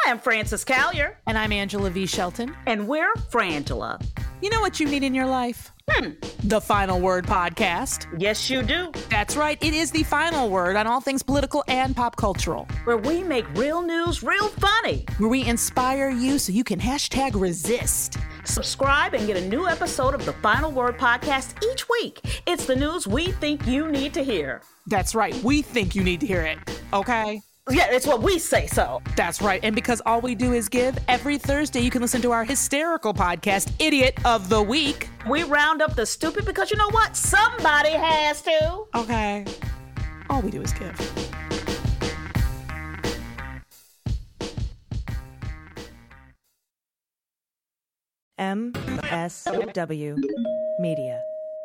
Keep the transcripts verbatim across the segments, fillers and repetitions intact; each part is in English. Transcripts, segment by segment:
I'm Frances Callier. And I'm Angela V. Shelton. And we're Frangela. You know what you need in your life? Hmm. The Final Word Podcast. Yes, you do. That's right. It is the final word on all things political and pop cultural. Where we make real news real funny. Where we inspire you so you can hashtag resist. Subscribe and get a new episode of the Final Word Podcast each week. It's the news we think you need to hear. That's right. We think you need to hear it. Okay? Yeah, it's what we say so. That's right. And because all we do is give, every Thursday you can listen to our hysterical podcast, Idiot of the Week. We round up the stupid because you know what? Somebody has to. Okay. All we do is give. M S W Media.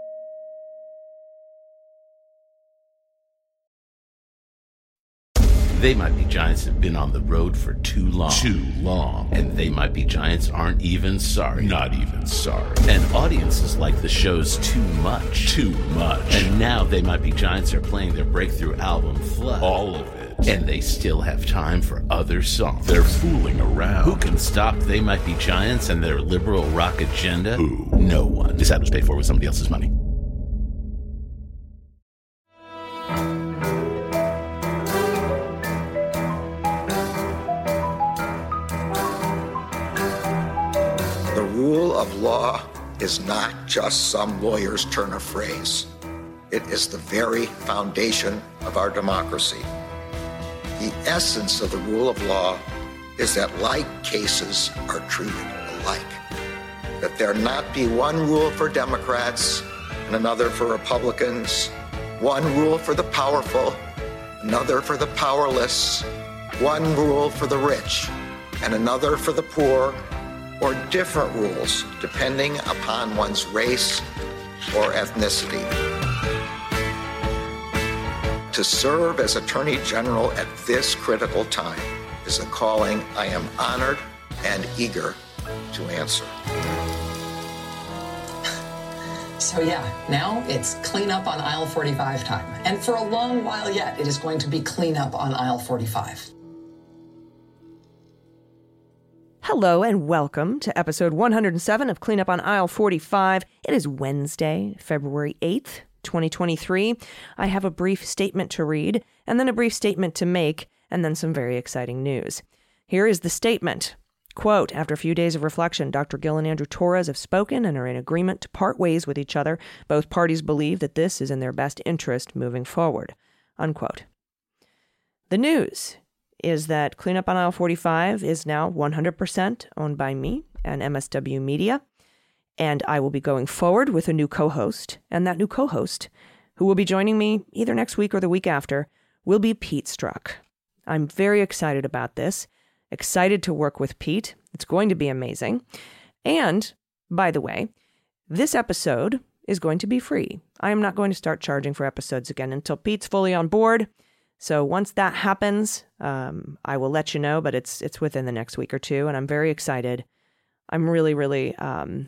They Might Be Giants have been on the road for too long. Too long. And They Might Be Giants aren't even sorry. Not even sorry. And audiences like the shows too much. Too much. And now They Might Be Giants are playing their breakthrough album, Flood. All of it. And they still have time for other songs. They're fooling around. Who can stop They Might Be Giants and their liberal rock agenda? Who? No one. This ad was paid for with somebody else's money. Rule of law is not just some lawyer's turn of phrase. It is the very foundation of our democracy. The essence of the rule of law is that like cases are treated alike. That there not be one rule for Democrats and another for Republicans, one rule for the powerful, another for the powerless, one rule for the rich and another for the poor, or different rules depending upon one's race or ethnicity. To serve as Attorney General at this critical time is a calling I am honored and eager to answer. So yeah, now it's clean up on aisle forty-five time. And for a long while yet, it is going to be clean up on aisle forty-five. Hello and welcome to episode one hundred seven of Cleanup on Aisle forty-five. It is Wednesday, February eighth, twenty twenty-three. I have a brief statement to read, and then a brief statement to make, and then some very exciting news. Here is the statement. Quote, after a few days of reflection, Doctor Gil and Andrew Torres have spoken and are in agreement to part ways with each other. Both parties believe that this is in their best interest moving forward. Unquote. The news is that Cleanup on Aisle forty-five is now one hundred percent owned by me and M S W Media, and I will be going forward with a new co-host, and that new co-host, who will be joining me either next week or the week after, will be Pete Strzok. I'm very excited about this, excited to work with Pete. It's going to be amazing. And, by the way, this episode is going to be free. I am not going to start charging for episodes again until Pete's fully on board. So once that happens, um, I will let you know, but it's it's within the next week or two, and I'm very excited. I'm really, really, um,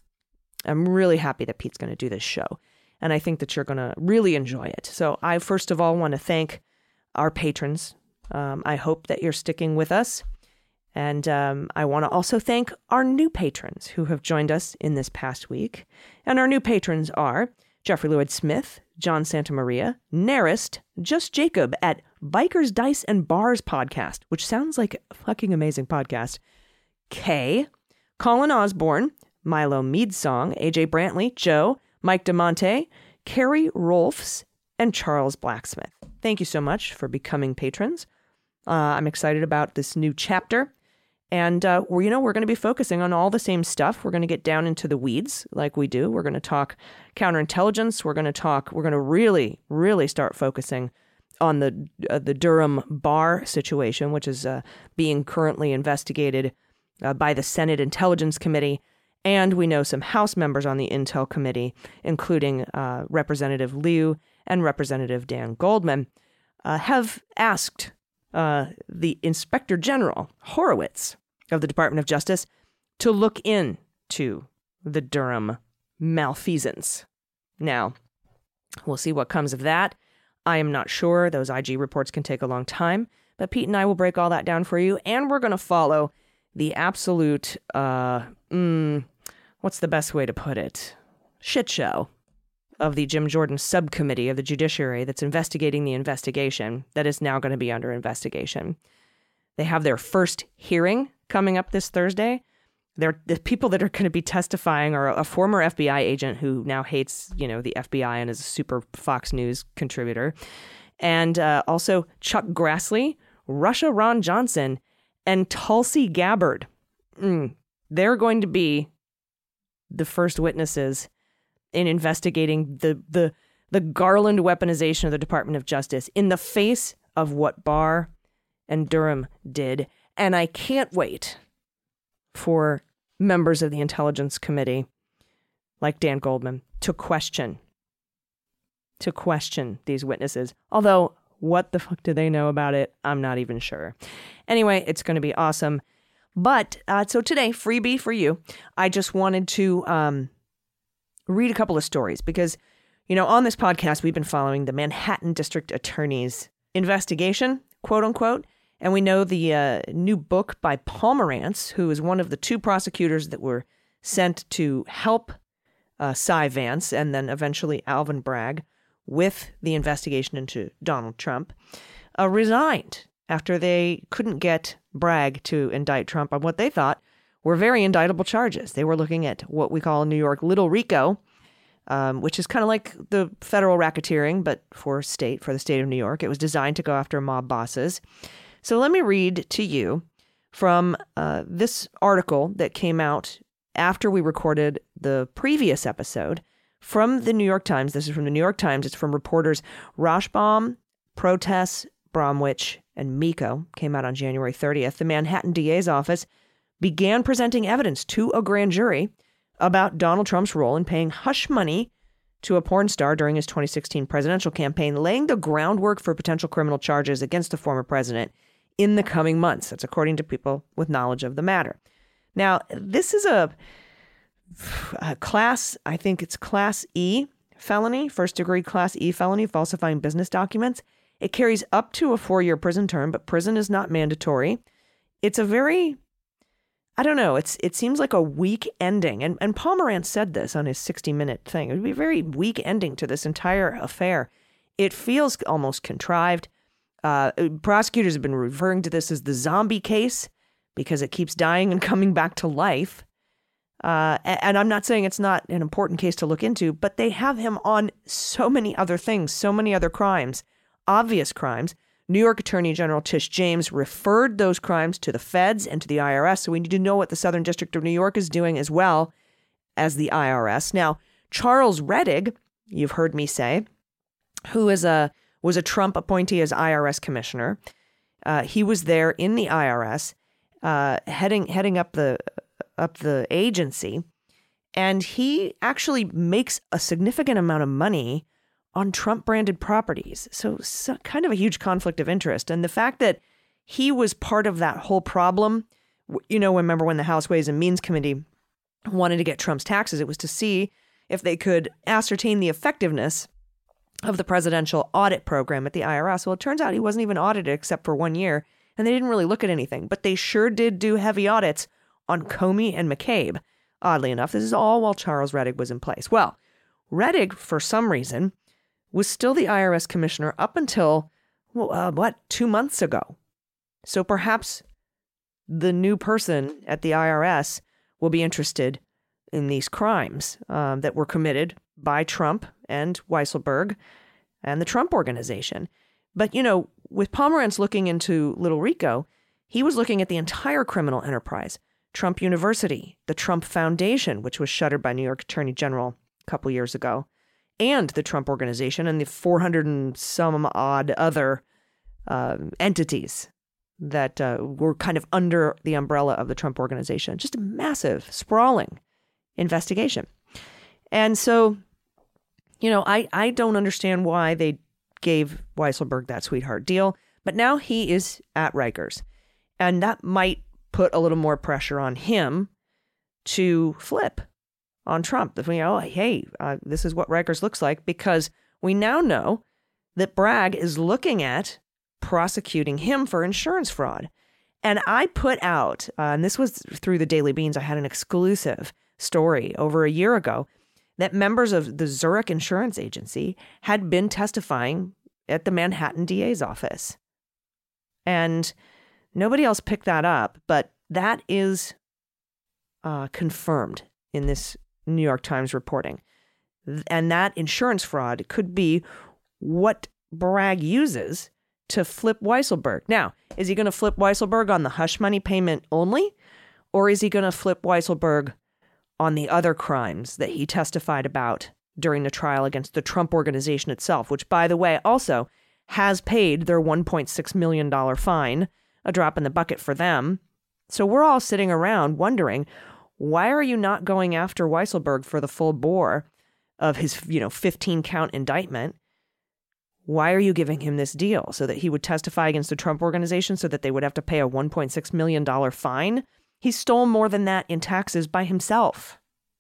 I'm really happy that Pete's going to do this show, and I think that you're going to really enjoy it. So I first of all want to thank our patrons. Um, I hope that you're sticking with us, and um, I want to also thank our new patrons who have joined us in this past week, and our new patrons are Jeffrey Lloyd Smith, John Santamaria, Narist, Just Jacob at Bikers, Dice, and Bars podcast, which sounds like a fucking amazing podcast. Kay, Colin Osborne, Milo Meadsong, A J Brantley, Joe, Mike DeMonte, Carrie Rolfs, and Charles Blacksmith. Thank you so much for becoming patrons. Uh, I'm excited about this new chapter. And, uh, we're, you know, we're going to be focusing on all the same stuff. We're going to get down into the weeds like we do. We're going to talk counterintelligence. We're going to talk, we're going to really, really start focusing on the uh, the Durham Barr situation, which is uh, being currently investigated uh, by the Senate Intelligence Committee. And we know some House members on the Intel Committee, including uh, Representative Liu and Representative Dan Goldman, uh, have asked uh, the Inspector General, Horowitz, of the Department of Justice, to look into the Durham malfeasance. Now, we'll see what comes of that. I am not sure. Those I G reports can take a long time, But Pete and I will break all that down for you, and we're going to follow the absolute, uh, mm, what's the best way to put it? Shit show of the Jim Jordan subcommittee of the judiciary that's investigating the investigation that is now going to be under investigation. They have their first hearing coming up this Thursday. They're, the people that are going to be testifying are a former F B I agent who now hates, you know, the F B I and is a super Fox News contributor. And uh, also Chuck Grassley, Russia Ron Johnson, and Tulsi Gabbard. Mm, they're going to be the first witnesses in investigating the, the, the Garland weaponization of the Department of Justice in the face of what Barr and Durham did. And I can't wait for members of the Intelligence Committee, like Dan Goldman, to question, to question these witnesses. Although, what the fuck do they know about it? I'm not even sure. Anyway, it's going to be awesome. But, uh, so today, freebie for you, I just wanted to um, read a couple of stories because, you know, on this podcast, we've been following the Manhattan District Attorney's investigation, quote unquote. And we know the uh, new book by Pomerantz, who is one of the two prosecutors that were sent to help uh, Cy Vance and then eventually Alvin Bragg with the investigation into Donald Trump, uh, resigned after they couldn't get Bragg to indict Trump on what they thought were very indictable charges. They were looking at what we call in New York Little Rico, um, which is kind of like the federal racketeering, but for state, for the state of New York. It was designed to go after mob bosses. So let me read to you from uh, this article that came out after we recorded the previous episode from the New York Times. This is from the New York Times. It's from reporters Rashbaum, Protess, Bromwich, and Miko. Came out on January thirtieth. The Manhattan D A's office began presenting evidence to a grand jury about Donald Trump's role in paying hush money to a porn star during his twenty sixteen presidential campaign, laying the groundwork for potential criminal charges against the former president in the coming months. That's according to people with knowledge of the matter. Now, this is a, a class, I think it's class E felony, first degree class E felony, falsifying business documents. It carries up to a four-year prison term, but prison is not mandatory. It's a very, I don't know, it's it seems like a weak ending. And, and Pomerantz said this on his sixty-minute thing. It would be a very weak ending to this entire affair. It feels almost contrived. Uh, prosecutors have been referring to this as the zombie case because it keeps dying and coming back to life. Uh, and I'm not saying it's not an important case to look into, but they have him on so many other things, so many other crimes, obvious crimes. New York Attorney General Tish James referred those crimes to the feds and to the I R S. So we need to know what the Southern District of New York is doing as well as the I R S. Now, Charles Rettig, you've heard me say, who is a was a Trump appointee as I R S commissioner. Uh, he was there in the I R S, uh, heading heading up the up the agency, and he actually makes a significant amount of money on Trump-branded properties. So, so kind of a huge conflict of interest. And the fact that he was part of that whole problem, you know, remember when the House Ways and Means Committee wanted to get Trump's taxes, it was to see if they could ascertain the effectiveness of the presidential audit program at the I R S. Well, it turns out he wasn't even audited except for one year, and they didn't really look at anything. But they sure did do heavy audits on Comey and McCabe. Oddly enough, this is all while Charles Rettig was in place. Well, Rettig, for some reason, was still the I R S commissioner up until, well, uh, what, two months ago. So perhaps the new person at the I R S will be interested in these crimes um, that were committed by Trump and Weisselberg and the Trump Organization. But, you know, with Pomerantz looking into Little Rico, he was looking at the entire criminal enterprise. Trump University, the Trump Foundation, which was shuttered by New York Attorney General a couple years ago, and the Trump Organization and the four hundred and some odd other uh, entities that uh, were kind of under the umbrella of the Trump Organization. Just a massive, sprawling investigation. And so, you know, I, I don't understand why they gave Weisselberg that sweetheart deal, but now he is at Rikers. And that might put a little more pressure on him to flip on Trump. That, you know, hey, uh, this is what Rikers looks like, because we now know that Bragg is looking at prosecuting him for insurance fraud. And I put out, uh, and this was through the Daily Beans, I had an exclusive story over a year ago that members of the Zurich Insurance Agency had been testifying at the Manhattan D A's office. And nobody else picked that up, but that is uh, confirmed in this New York Times reporting. And that insurance fraud could be what Bragg uses to flip Weisselberg. Now, is he going to flip Weisselberg on the hush money payment only? Or is he going to flip Weisselberg on the other crimes that he testified about during the trial against the Trump Organization itself, which, by the way, also has paid their one point six million dollars fine, a drop in the bucket for them. So we're all sitting around wondering, why are you not going after Weisselberg for the full bore of his, you know, fifteen count indictment? Why are you giving him this deal? So that he would testify against the Trump Organization so that they would have to pay a one point six million dollars fine? He stole more than that in taxes by himself.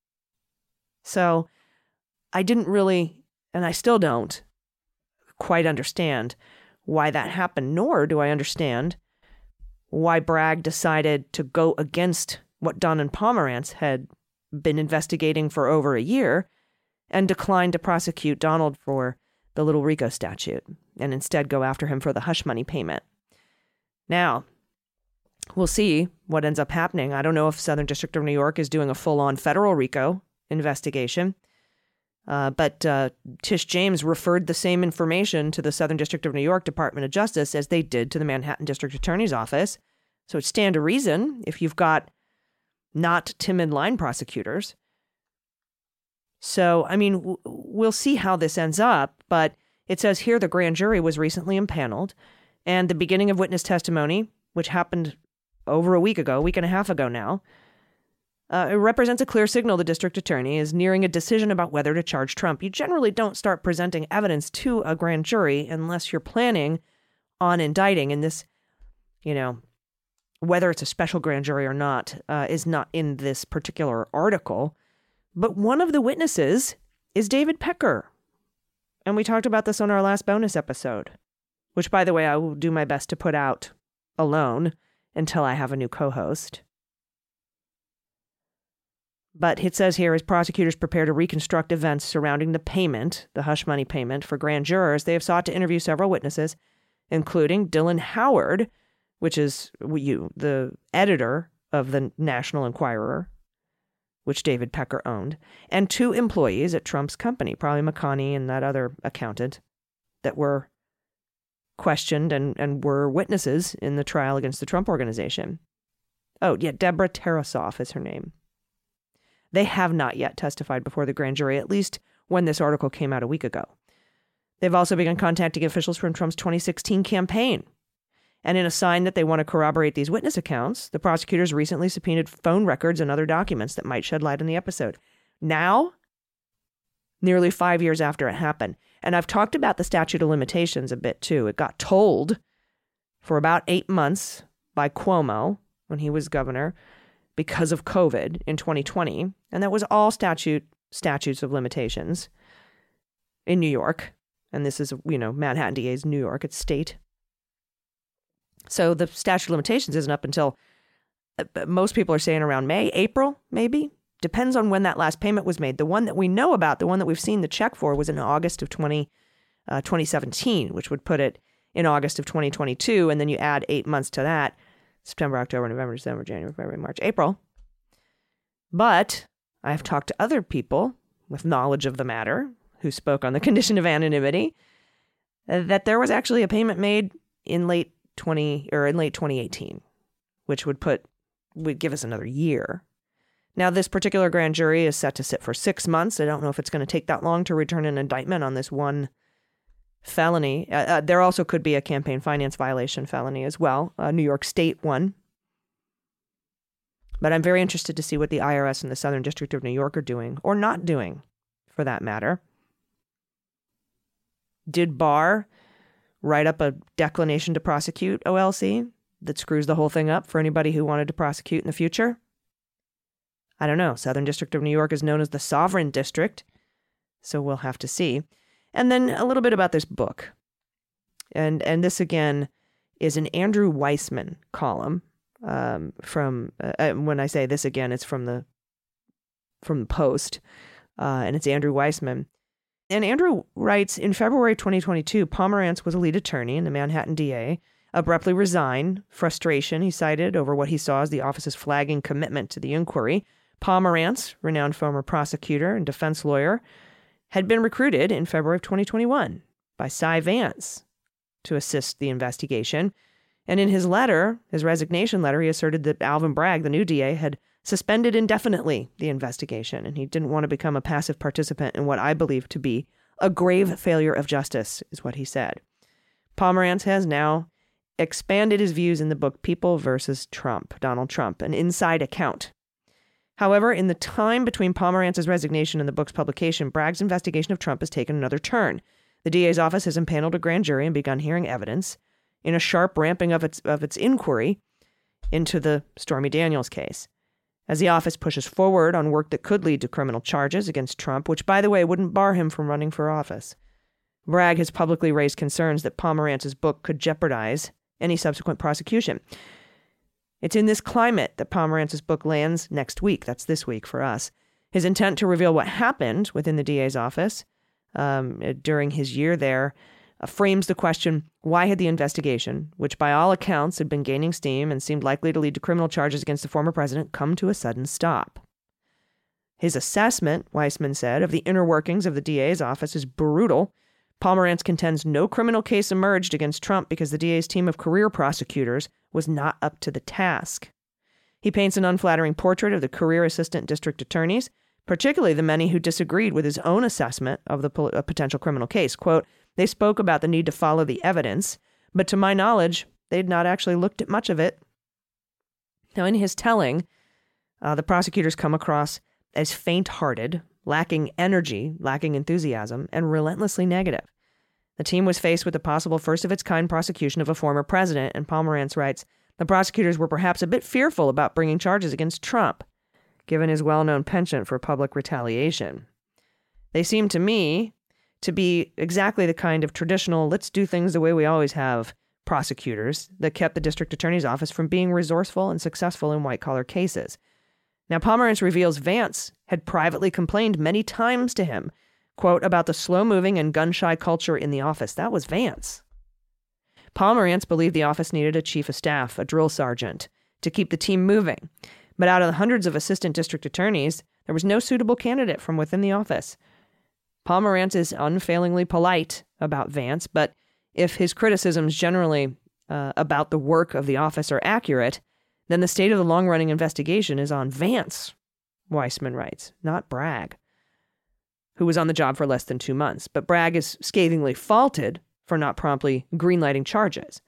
So I didn't really, and I still don't, quite understand why that happened, nor do I understand why Bragg decided to go against what Dunn and Pomerantz had been investigating for over a year and declined to prosecute Donald for the Little Rico statute and instead go after him for the hush money payment. Now, we'll see what ends up happening. I don't know if Southern District of New York is doing a full-on federal RICO investigation, uh, but uh, Tish James referred the same information to the Southern District of New York Department of Justice as they did to the Manhattan District Attorney's Office. So it stands to reason if you've got not timid line prosecutors. So, I mean, w- we'll see how this ends up, but it says here the grand jury was recently impaneled, and the beginning of witness testimony, which happened over a week ago, a week and a half ago now, uh, it represents a clear signal the district attorney is nearing a decision about whether to charge Trump. You generally don't start presenting evidence to a grand jury unless you're planning on indicting, and this, you know, whether it's a special grand jury or not, uh, is not in this particular article. But one of the witnesses is David Pecker. And we talked about this on our last bonus episode, which, by the way, I will do my best to put out alone until I have a new co-host. But it says here, as prosecutors prepare to reconstruct events surrounding the payment, the hush money payment for grand jurors, they have sought to interview several witnesses, including Dylan Howard, which is you, the editor of the National Enquirer, which David Pecker owned, and two employees at Trump's company, probably McConney and that other accountant, that were questioned and, and were witnesses in the trial against the Trump Organization. Oh, yeah, Deborah Tarasoff is her name. They have not yet testified before the grand jury, at least when this article came out a week ago. They've also begun contacting officials from Trump's twenty sixteen campaign. And in a sign that they want to corroborate these witness accounts, the prosecutors recently subpoenaed phone records and other documents that might shed light on the episode. Now, nearly five years after it happened, and I've talked about the statute of limitations a bit too. It got told for about eight months by Cuomo when he was governor because of COVID in twenty twenty, and that was all statute statutes of limitations in New York. And this is, you know, Manhattan D A's New York, it's state. So the statute of limitations isn't up until, most people are saying around May, April, maybe. Depends on when that last payment was made. The one that we know about, the one that we've seen the check for, was in August of twenty, uh, twenty seventeen, which would put it in August of twenty twenty-two. And then you add eight months to that, September, October, November, December, January, February, March, April. But I've talked to other people with knowledge of the matter who spoke on the condition of anonymity, uh, that there was actually a payment made in late twenty or in late twenty eighteen, which would put would give us another year. Now, this particular grand jury is set to sit for six months. I don't know if it's going to take that long to return an indictment on this one felony. Uh, uh, there also could be a campaign finance violation felony as well, a New York State one. But I'm very interested to see what the I R S and the Southern District of New York are doing, or not doing, for that matter. Did Barr write up a declination to prosecute O L C that screws the whole thing up for anybody who wanted to prosecute in the future? I don't know. Southern District of New York is known as the Sovereign District, so we'll have to see. And then a little bit about this book. And and this, again, is an Andrew Weissman column um, from, uh, when I say this again, it's from the, from the Post, uh, and it's Andrew Weissman. And Andrew writes, in February twenty twenty-two, Pomerantz was a lead attorney in the Manhattan D A, abruptly resigned, frustration he cited over what he saw as the office's flagging commitment to the inquiry. Pomerantz, renowned former prosecutor and defense lawyer, had been recruited in February of twenty twenty-one by Cy Vance to assist the investigation. And in his letter, his resignation letter, he asserted that Alvin Bragg, the new D A, had suspended indefinitely the investigation, and he didn't want to become a passive participant in what I believe to be a grave failure of justice, is what he said. Pomerantz has now expanded his views in the book People versus Trump, Donald Trump, an inside account. However, in the time between Pomerantz's resignation and the book's publication, Bragg's investigation of Trump has taken another turn. The D A's office has impaneled a grand jury and begun hearing evidence in a sharp ramping of its of its inquiry into the Stormy Daniels case. As the office pushes forward on work that could lead to criminal charges against Trump, which, by the way, wouldn't bar him from running for office, Bragg has publicly raised concerns that Pomerantz's book could jeopardize any subsequent prosecution. It's in this climate that Pomerantz's book lands next week. That's this week for us. His intent to reveal what happened within the D A's office um, during his year there uh, frames the question, why had the investigation, which by all accounts had been gaining steam and seemed likely to lead to criminal charges against the former president, come to a sudden stop? His assessment, Weissman said, of the inner workings of the D A's office is brutal. Pomerantz contends no criminal case emerged against Trump because the D A's team of career prosecutors was not up to the task. He paints an unflattering portrait of the career assistant district attorneys, particularly the many who disagreed with his own assessment of the pol- potential criminal case. Quote, they spoke about the need to follow the evidence, but to my knowledge, they'd not actually looked at much of it. Now, in his telling, uh, the prosecutors come across as faint-hearted, lacking energy, lacking enthusiasm, and relentlessly negative. The team was faced with the possible first-of-its-kind prosecution of a former president, and Pomerantz writes, the prosecutors were perhaps a bit fearful about bringing charges against Trump, given his well-known penchant for public retaliation. They seem to me to be exactly the kind of traditional, let's do things the way we always have prosecutors that kept the district attorney's office from being resourceful and successful in white-collar cases. Now, Pomerantz reveals Vance had privately complained many times to him, quote, about the slow-moving and gun-shy culture in the office. That was Vance. Pomerantz believed the office needed a chief of staff, a drill sergeant, to keep the team moving. But out of the hundreds of assistant district attorneys, there was no suitable candidate from within the office. Pomerantz is unfailingly polite about Vance, but if his criticisms generally uh, about the work of the office are accurate, then the state of the long-running investigation is on Vance, Weissman writes, not Bragg, who was on the job for less than two months. But Bragg is scathingly faulted for not promptly greenlighting charges.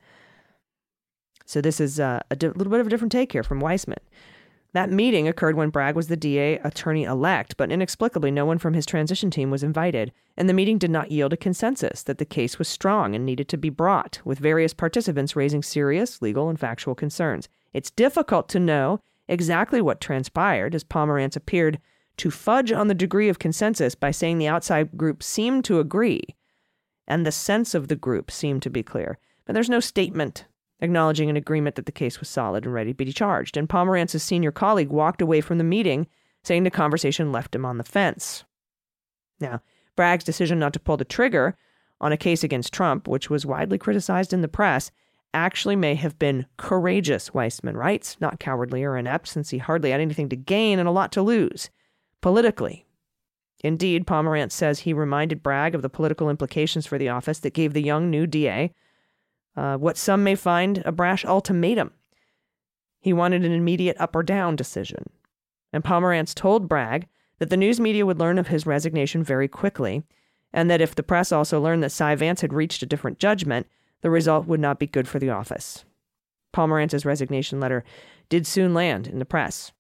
So this is uh, a di- little bit of a different take here from Weissman. That meeting occurred when Bragg was the D A attorney-elect, but inexplicably no one from his transition team was invited, and the meeting did not yield a consensus that the case was strong and needed to be brought, with various participants raising serious legal and factual concerns. It's difficult to know exactly what transpired, as Pomerantz appeared to fudge on the degree of consensus by saying the outside group seemed to agree, and the sense of the group seemed to be clear. But there's no statement acknowledging an agreement that the case was solid and ready to be charged. And Pomerantz's senior colleague walked away from the meeting, saying the conversation left him on the fence. Now, Bragg's decision not to pull the trigger on a case against Trump, which was widely criticized in the press, actually may have been courageous, Weissman writes, not cowardly or inept, since he hardly had anything to gain and a lot to lose politically. Indeed, Pomerantz says he reminded Bragg of the political implications for the office that gave the young new D A Uh, what some may find a brash ultimatum. He wanted an immediate up or down decision. And Pomerantz told Bragg that the news media would learn of his resignation very quickly, and that if the press also learned that Cy Vance had reached a different judgment, the result would not be good for the office. Pomerantz's resignation letter did soon land in the press.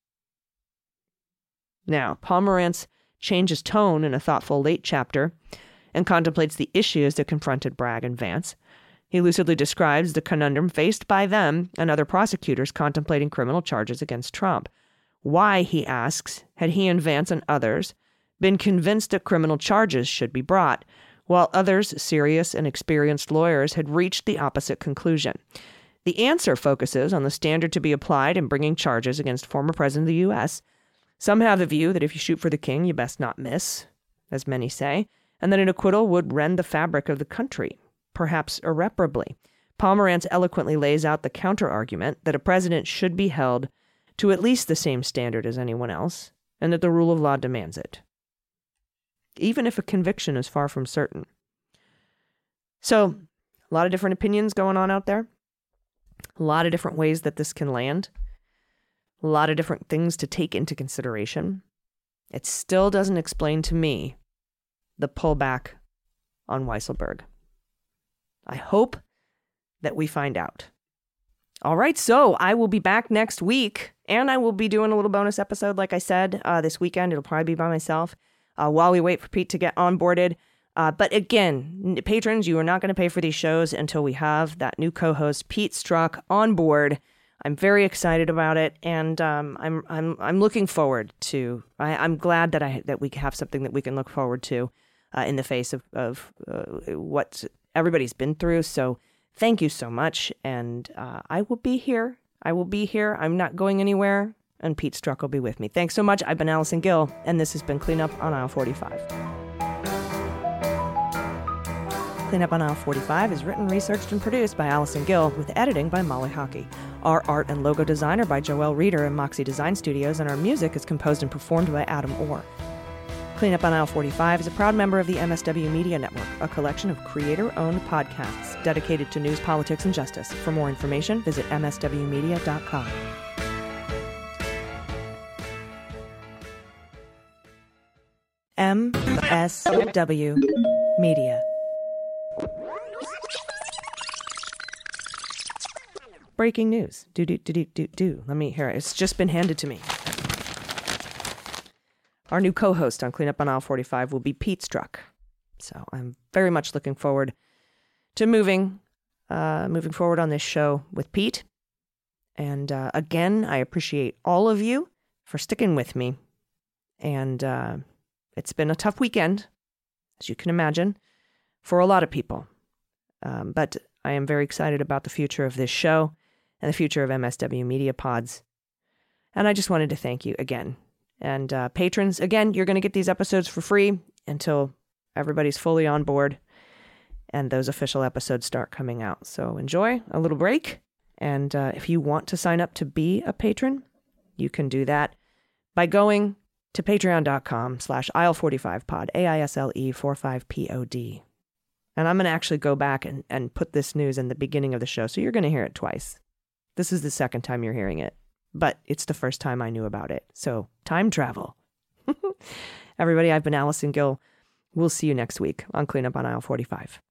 Now, Pomerantz changes tone in a thoughtful late chapter and contemplates the issues that confronted Bragg and Vance. He lucidly describes the conundrum faced by them and other prosecutors contemplating criminal charges against Trump. Why, he asks, had he and Vance and others been convinced that criminal charges should be brought? while others, serious and experienced lawyers, had reached the opposite conclusion. The answer focuses on the standard to be applied in bringing charges against former President of the U S. Some have the view that if you shoot for the king, you best not miss, as many say, and that an acquittal would rend the fabric of the country, perhaps irreparably. Pomerantz eloquently lays out the counter-argument that a president should be held to at least the same standard as anyone else, and that the rule of law demands it, even if a conviction is far from certain. So, a lot of different opinions going on out there. A lot of different ways that this can land. A lot of different things to take into consideration. It still doesn't explain to me the pullback on Weisselberg. I hope that we find out. All right, so I will be back next week, and I will be doing a little bonus episode, like I said, uh, this weekend. It'll probably be by myself uh, while we wait for Pete to get onboarded. Uh, but again, patrons, you are not going to pay for these shows until we have that new co-host, Pete Strzok, on board. I'm very excited about it, and um, I'm I'm I'm looking forward to. I, I'm glad that I that we have something that we can look forward to uh, in the face of of uh, what everybody's been through. So thank you so much, and uh, I will be here. I will be here. I'm not going anywhere, and Pete Strzok will be with me. Thanks so much. I've been Allison Gill, and this has been Cleanup on Aisle forty-five. Cleanup on Aisle forty-five is written, researched, and produced by Allison Gill, with editing by Molly Hockey. Our art and logo design are by Joelle Reeder and Moxie Design Studios, and our music is composed and performed by Adam Orr. Cleanup on Aisle forty-five is a proud member of the M S W Media Network, a collection of creator-owned podcasts dedicated to news, politics, and justice. For more information, visit m s w media dot com. M S W Media. Breaking news. Do, do, do, do, do, do. Let me hear it. It's just been handed to me. Our new co-host on Cleanup on Aisle forty-five will be Pete Strzok. So I'm very much looking forward to moving, uh, moving forward on this show with Pete. And uh, again, I appreciate all of you for sticking with me. And uh, it's been a tough weekend, as you can imagine, for a lot of people. Um, but I am very excited about the future of this show and the future of M S W Media Pods. And I just wanted to thank you again. And uh, patrons, again, you're going to get these episodes for free until everybody's fully on board and those official episodes start coming out. So enjoy a little break. And uh, if you want to sign up to be a patron, you can do that by going to patreon.com slash aisle45pod, A I S L E forty-five P O D. And I'm going to actually go back and, and put this news in the beginning of the show, so you're going to hear it twice. This is the second time you're hearing it, but it's the first time I knew about it. So, time travel. Everybody, I've been Allison Gill. We'll see you next week on Cleanup on Aisle forty-five.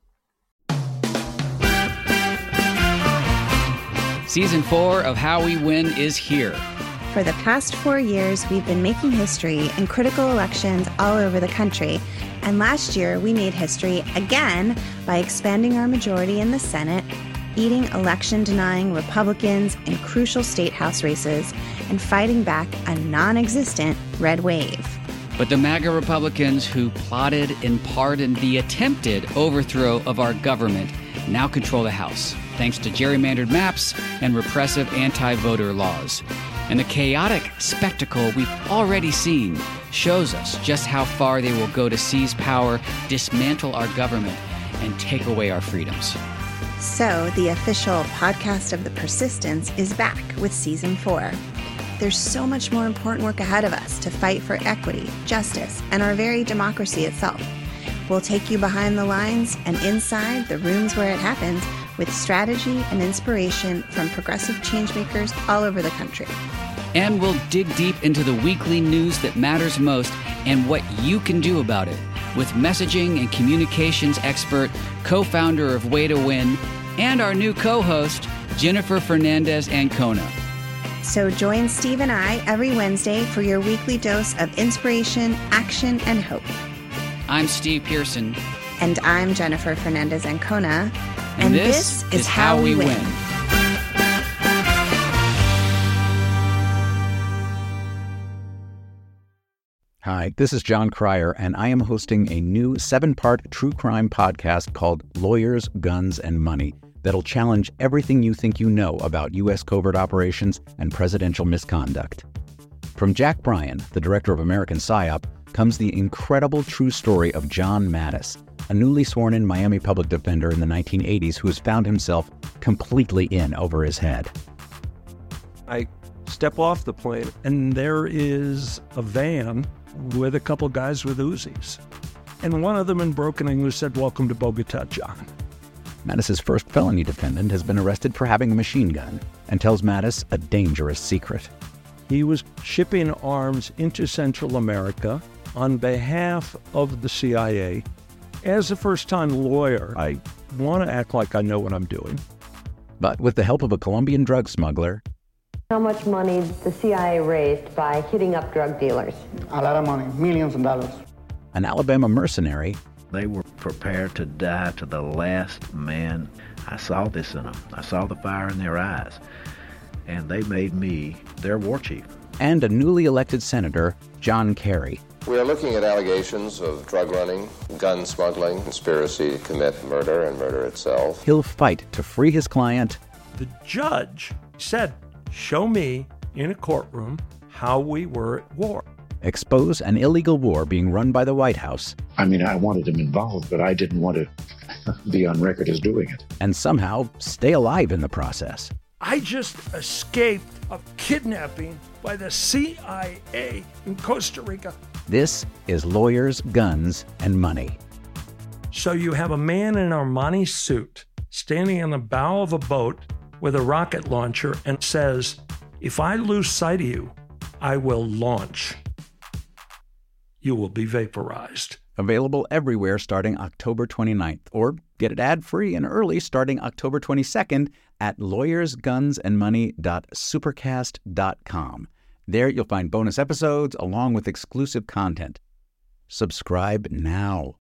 Season four of How We Win is here. For the past four years, we've been making history in critical elections all over the country. And last year, we made history again by expanding our majority in the Senate, eating election-denying Republicans in crucial state house races, and fighting back a non-existent red wave. But the MAGA Republicans who plotted and pardoned the attempted overthrow of our government now control the House, thanks to gerrymandered maps and repressive anti-voter laws. And the chaotic spectacle we've already seen shows us just how far they will go to seize power, dismantle our government, and take away our freedoms. So, the official podcast of The Persistence is back with Season four. There's so much more important work ahead of us to fight for equity, justice, and our very democracy itself. We'll take you behind the lines and inside the rooms where it happens with strategy and inspiration from progressive changemakers all over the country. And we'll dig deep into the weekly news that matters most and what you can do about it with messaging and communications expert, co-founder of Way to Win, and our new co-host, Jennifer Fernandez-Ancona. So join Steve and I every Wednesday for your weekly dose of inspiration, action, and hope. I'm Steve Pearson. And I'm Jennifer Fernandez-Ancona. And, and this, this is How We Win. win. Hi, this is John Cryer, and I am hosting a new seven-part true crime podcast called Lawyers, Guns, and Money that'll challenge everything you think you know about U S covert operations and presidential misconduct. From Jack Bryan, the director of American PSYOP, comes the incredible true story of John Mattis, a newly sworn-in Miami public defender in the nineteen eighties who has found himself completely in over his head. I step off the plane, and there is a van with a couple guys with Uzis. And one of them in broken English said, "Welcome to Bogota, John." Mattis' first felony defendant has been arrested for having a machine gun and tells Mattis a dangerous secret. He was shipping arms into Central America on behalf of the C I A. As a first-time lawyer, I want to act like I know what I'm doing. But with the help of a Colombian drug smuggler, how much money the C I A raised by hitting up drug dealers? A lot of money, millions of dollars. An Alabama mercenary, they were prepared to die to the last man. I saw this in them. I saw the fire in their eyes. And they made me their war chief. And a newly elected senator, John Kerry. We are looking at allegations of drug running, gun smuggling, conspiracy to commit murder and murder itself. He'll fight to free his client. The judge said, "Show me in a courtroom how we were at war." Expose an illegal war being run by the White House. I mean, I wanted him involved, but I didn't want to be on record as doing it. And somehow stay alive in the process. I just escaped a kidnapping by the C I A in Costa Rica. This is Lawyers, Guns, and Money. So you have a man in an Armani suit standing on the bow of a boat with a rocket launcher and says, "If I lose sight of you, I will launch. You will be vaporized." Available everywhere starting October twenty-ninth, or get it ad-free and early starting October twenty-second at lawyers guns and money dot supercast dot com. There you'll find bonus episodes along with exclusive content. Subscribe now.